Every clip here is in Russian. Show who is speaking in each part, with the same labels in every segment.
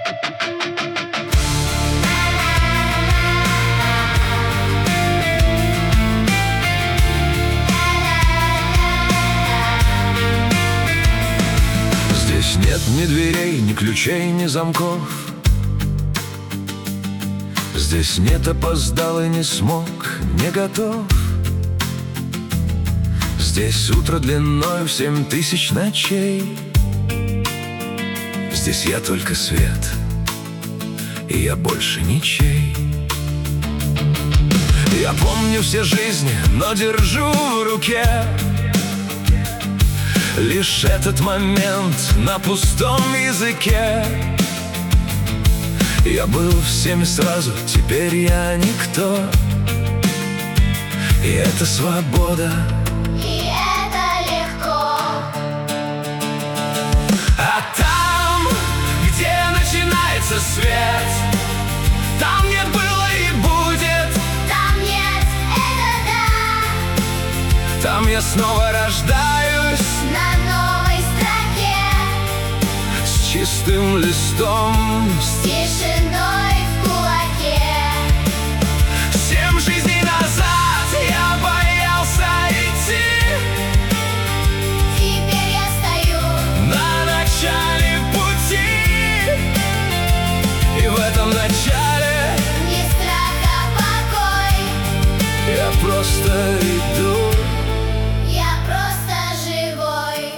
Speaker 1: Здесь нет ни дверей, ни ключей, ни замков. Здесь нет опоздал и не смог, не готов. Здесь утро длиной в 7000 ночей. Здесь я только свет, и я больше ничей. Я помню все жизни, но держу в руке лишь этот момент на пустом языке. Я был всеми сразу, теперь я никто. И это свобода,
Speaker 2: и это легко.
Speaker 1: а там, где начинается свет, там нет было и будет.
Speaker 2: Там нет, это да.
Speaker 1: Там я снова рождаюсь
Speaker 2: На новой строке,
Speaker 1: с чистым листом,
Speaker 2: с тишиной в кулаке.
Speaker 1: 7 жизней назад я боялся идти.
Speaker 2: Теперь я стою
Speaker 1: На начале пути, и в этом начале
Speaker 2: не страх, а покой.
Speaker 1: я просто иду.
Speaker 2: Я просто живой.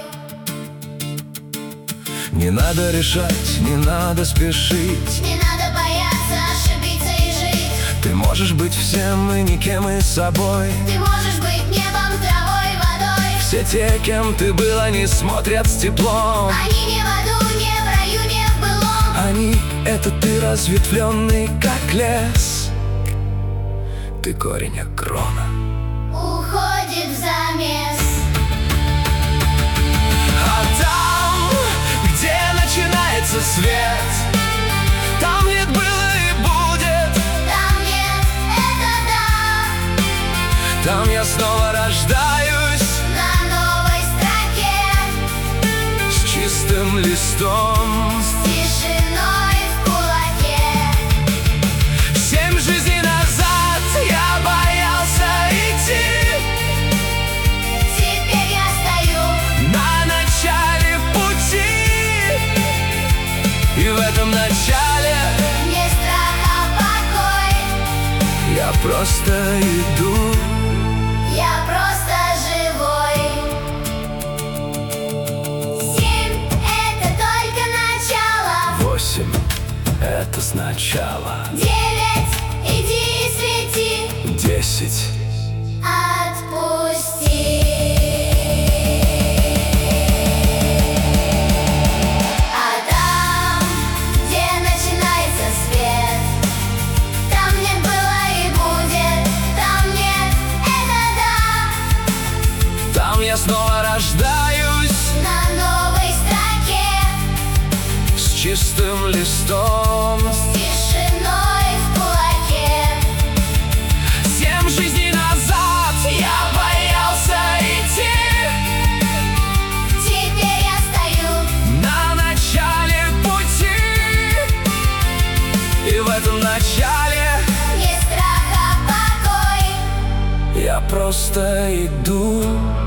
Speaker 1: Не надо решать, не надо спешить.
Speaker 2: Не надо бояться ошибиться и жить.
Speaker 1: Ты можешь быть всем и никем, и собой.
Speaker 2: Ты можешь быть небом, травой, водой.
Speaker 1: Все те, кем ты был, они смотрят с теплом.
Speaker 2: Они не в аду, не в раю, не в былом.
Speaker 1: Они — это ты, разветвленный, как лес. Ты корень, а крона
Speaker 2: Уходит в замес.
Speaker 1: А там, где начинается свет, там нет было и будет.
Speaker 2: Там нет, это да.
Speaker 1: Там я снова рождаюсь
Speaker 2: На новой строке,
Speaker 1: с чистым листом.
Speaker 2: с тишиной в кулаке.
Speaker 1: 7 жизней назад я боялся идти.
Speaker 2: Теперь я стою
Speaker 1: На начале пути, и в этом начале
Speaker 2: не страх, а покой.
Speaker 1: я просто иду.
Speaker 2: Я просто живой. 7 — это только начало.
Speaker 1: 8 — это сначала.
Speaker 2: 9 — иди и свети.
Speaker 1: 10
Speaker 2: Отпусти. А там, где начинается свет, там нет было и будет. Там нет, это да.
Speaker 1: там я снова рождаюсь
Speaker 2: На новой строке,
Speaker 1: с чистым листом.
Speaker 2: с тишиной в кулаке.
Speaker 1: 7 жизней назад я боялся идти.
Speaker 2: Теперь я стою
Speaker 1: На начале пути, и в этом начале
Speaker 2: не страх, а покой.
Speaker 1: я просто иду.